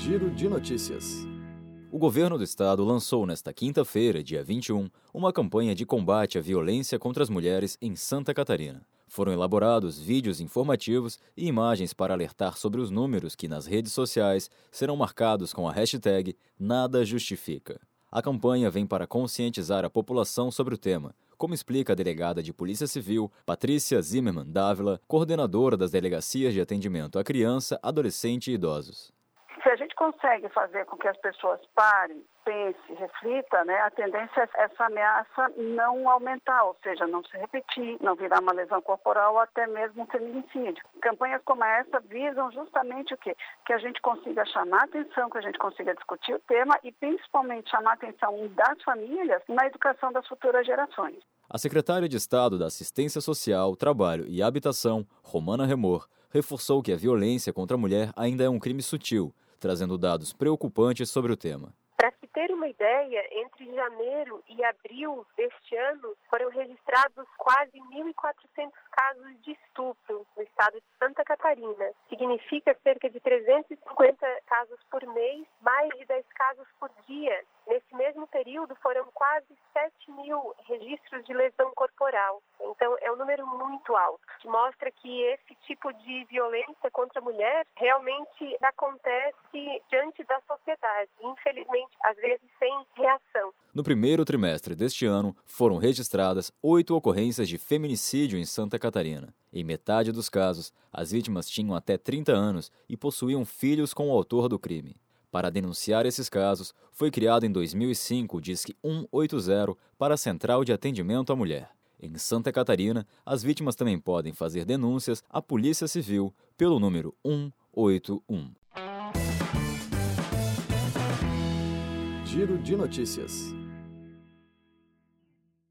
Giro de notícias. O governo do estado lançou nesta quinta-feira, dia 21, uma campanha de combate à violência contra as mulheres em Santa Catarina. Foram elaborados vídeos informativos e imagens para alertar sobre os números que nas redes sociais serão marcados com a hashtag Nada Justifica. A campanha vem para conscientizar a população sobre o tema, como explica a delegada de Polícia Civil, Patrícia Zimmermann Dávila, coordenadora das delegacias de atendimento à criança, adolescente e idosos. Se a gente consegue fazer com que as pessoas parem, pensem, reflitam, a tendência é essa ameaça não aumentar, ou seja, não se repetir, não virar uma lesão corporal ou até mesmo um feminicídio. Campanhas como essa visam justamente o quê? Que a gente consiga chamar atenção, que a gente consiga discutir o tema e principalmente chamar a atenção das famílias na educação das futuras gerações. A secretária de Estado da Assistência Social, Trabalho e Habitação, Romana Remor, reforçou que a violência contra a mulher ainda é um crime sutil, trazendo dados preocupantes sobre o tema. Para se ter uma ideia, entre janeiro e abril deste ano, foram registrados quase 1.400 casos de estupro no estado de Santa Catarina. Significa cerca de 350 casos por mês, mais de 10 casos por dia. Nesse mesmo período, foram quase 7.000 registros de lesão corporal. Então, é um número muito alto, que mostra que esse tipo de violência contra a mulher realmente acontece diante da sociedade, infelizmente, às vezes sem reação. No primeiro trimestre deste ano, foram registradas 8 ocorrências de feminicídio em Santa Catarina. Em metade dos casos, as vítimas tinham até 30 anos e possuíam filhos com o autor do crime. Para denunciar esses casos, foi criado em 2005 o Disque 180 para a Central de Atendimento à Mulher. Em Santa Catarina, as vítimas também podem fazer denúncias à Polícia Civil pelo número 181. Giro de notícias.